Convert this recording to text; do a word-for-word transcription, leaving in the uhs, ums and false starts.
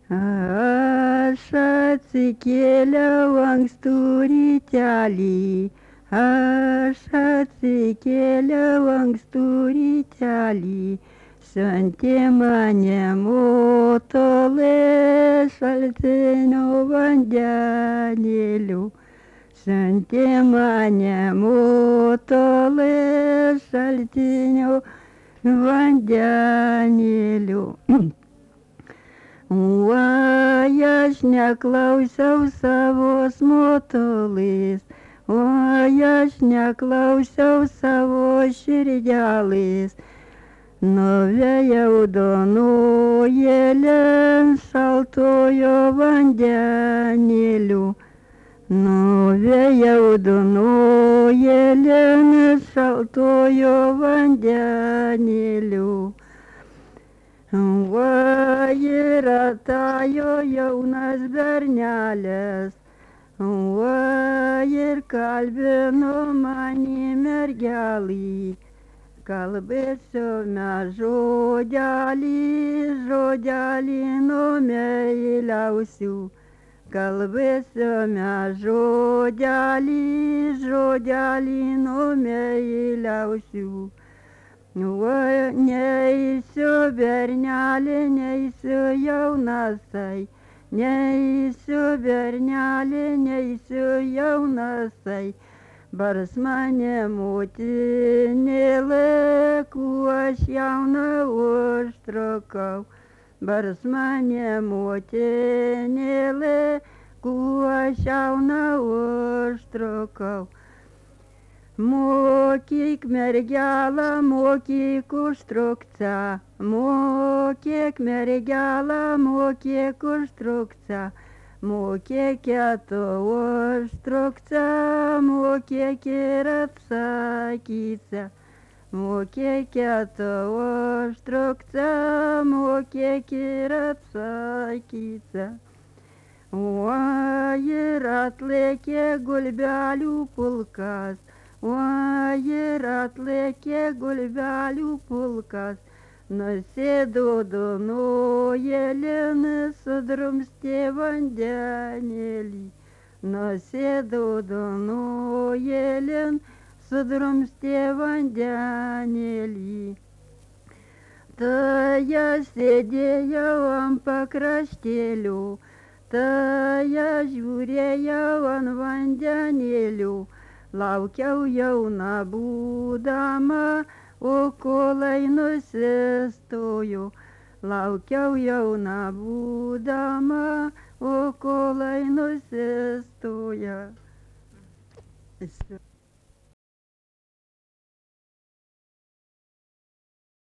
Aš atsikėliau ankstų rytelį, aš atsikėliau ankstų rytelį, siuntė mane motulė šaltinio vandenėlių, siuntė mane motulė šaltinio vandenėlių. Oi, aš neklausiau savos motulės, oi, aš neklausiau savo širdelės, nuvėjau donojėlėn šaltojo vandenėlių, nuvėjau donojėlėn šaltojo vandenėlių. Va ir atėjo jaunas bernelis, va ir kalbino mane mergelį, kalbėsiu mes žodelį, žodelį nuo meiliausių, kalbėsiu mes žodelį, žodelį nuo meiliausių. Va neisiu bernelį, neisiu jaunasai, neisiu bernelį, neisiu jaunasai, bars mane motinėlė, kuo aš jauna užtrukau, bars mane motinėlė, kuo aš jauna užtrukau. Mokyk mergelą, mokyk užtrukta, mokyk mergelą, mokyk užtrukta, mokėkėtų užtrukta, mokėk ir atsakyta, mokėkėtų užtrukta, mokėk ir atsakyta. O ir atlėkė gulbelių pulkas, o ir atlėkė gulbelių pulkas, nusėdo donojėlin, sudrumstė vandenėlį, nusėdo donojėlin, sudrumstė vandenėlį. Tai aš sėdėjau ant pakraštėlių, tai aš žiūrėjau ant vandenėlių, laukiau jauna būdama, o kolai nusistojo, laukiau jauna būdama, o kolai nusistoja.